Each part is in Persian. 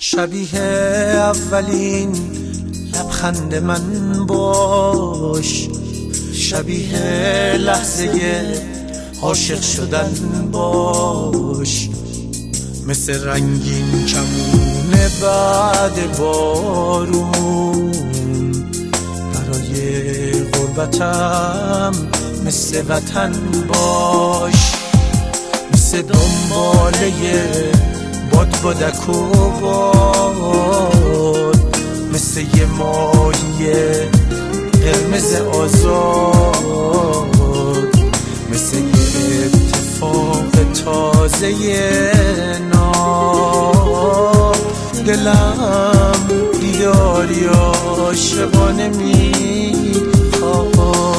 شبیه اولین لبخند من باش، شبیه لحظه عاشق شدن باش، مثل رنگین کمون بعد بارون برای غربتم، مثل وطن باش، مثل دنباله بادک و باد، مثل یه ماهی قرمز آزاد، مثل یه اتفاق تازه ناب، دلم دیداری عاشقانه میخواد.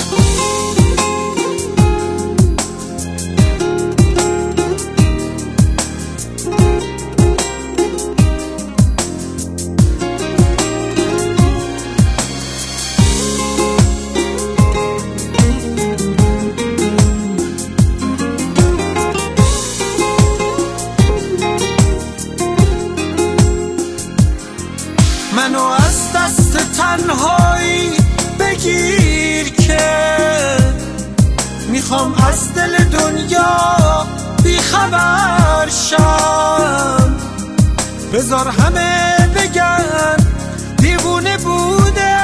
منو از دست تنهایی بگیر که میخوام از دل دنیا بیخبر شم، بذار همه بگن دیوونه بوده،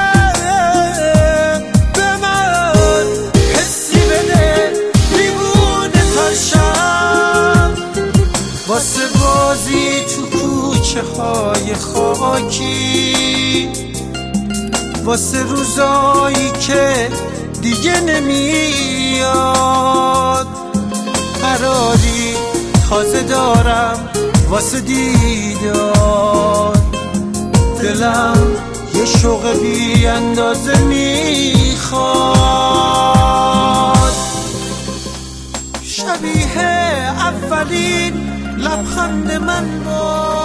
به من حسی بده دیوونه ترشم، واسه بازی تو کوچه های خاکی، واسه روزایی که دیگه نمیاد، قراری تازه دارم واسه دیدار، دلم یه شوق بی اندازه میخواد، شبیه اولین لبخند من